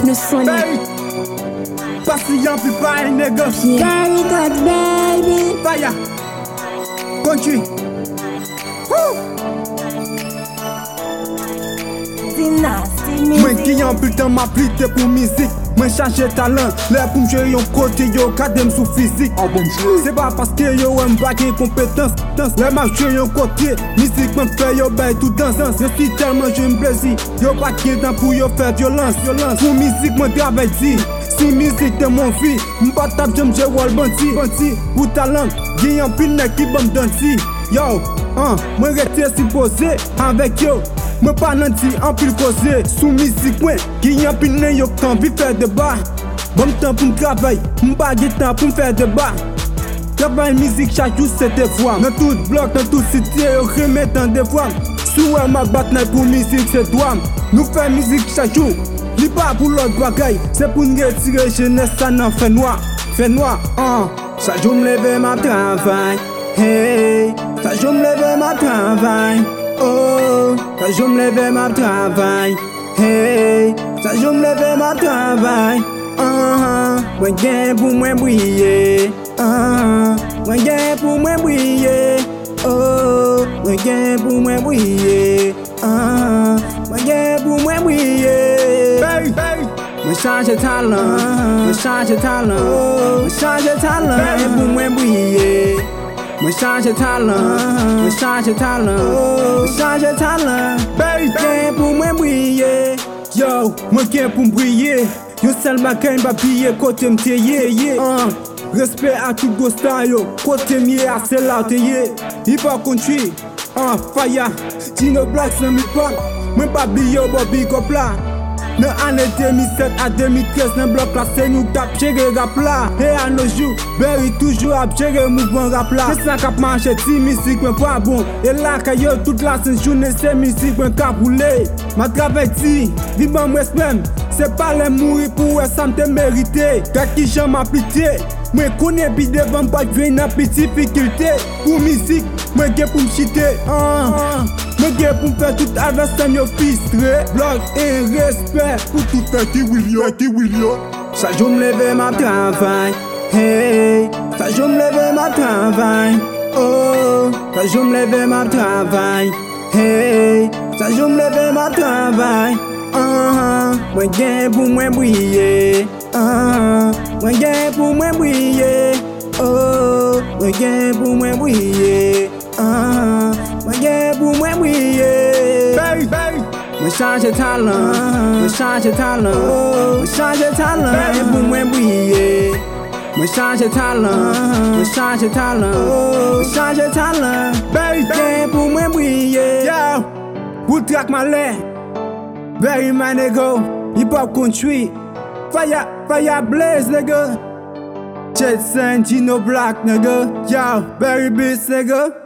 Le Sonic. Patient puis pas nègre. Very good, baby. Fire. Country. Dynasty Mwen music. ki yon putain ma plite pou mizik. Mwen chache talent, lè pou m'jwe yon kote yo kadem sou fizik. Se pa paske yo wè m'bage kompetans. Lè m'jwe yon kote, mizik mwen fè yo bay tout dans. Yo si telman jwe m'plezi, yo pa gen tan pou yo fè violence. Pou mizik mwen travay di, si mizik te mon fi, m'pa tap jom jè wòl banti. Ou talent, gen yon pil nek ki bom danti. Yo, mwen rete si pose avèk yo. Mwen pa nan ti an pil koze sou mizik mwen ki yon pil nen yo kan vi fè deba. Bon tan pou m'travay, m'pa ge tan pou m'fè deba. Travay mizik chak jou se devwam. Nan tout blok, nan tout sitye yo remet an devwam. Sou wè ma bat nay pou mizik se dwam. Nou fè mizik chak jou, li pa pou lot bagay. Se pou n'retire jeunesse sa nan fè noa. Chak jou m'leve ma travay. Hey, chak jou m'leve ma travay. Oh, ça je me lève ma travail. Hey, ça je me lève ma travail. Moi gain pour moi briller. Moi gain pour moi briller. Oh, moi gain pour moi briller. Moi gain pour moi briller. Moi change talent, moi change talent, moi change talent pour moi briller. Mwen chanje talent, mwen chanje talent, mwen chanje talent. Gen pou mwen briller. Yo, mwen gen pou m'briller. Yo sel bagay m'ba piller kote m'teye. Respect à tout gosta yo, kote m'ye a sel la teye. Hip hop country, fire. Dino Black sans mi pop, mwen pa biyo bo big up la. Nan ane 2007 à 2013 nan blok la se nou tap jere rap la. E a nos jou, Berry toujou ap jere mouvment rap la. Se sa kap manche ti mizik mwen pa bon. E la kayo tout la se journée se mizik mwen kap roule. Ma travay ti, vivan mwen smem. Se pa le mouri pou wè sa mte merite. Kak ki jan m'apite, mwen kone bi devan pa jwe nan piti fikilte. Pou mizik, mwen gen pou m'chite. Mwen gen pou m'fè tout avestan yo fistre. Blok et respect pou tout fè ki will yo. Chak jou m'leve ma travay. Hey, chak jou m'leve ma travay. Oh, chak jou m'leve ma travay. Hey, chak jou m'leve ma travay. Mwen gen pou mwen briller. Mwen gen pou mwen briller. Oh, mwen gen pou mwen briller. Mwen gen pou mwen briller. Mwen chanje talent, mwen chanje talent, mwen chanje talent pou mwen briller. Mwen chanje talent, mwen chanje talent, mwen chanje talent. Gen pou mwen briller. Yo, who track my leg? Very man nigga, hip hop country. Fire blaze nigga. Jetson, Dino Black nigga. Yo, Berry Beats nigga.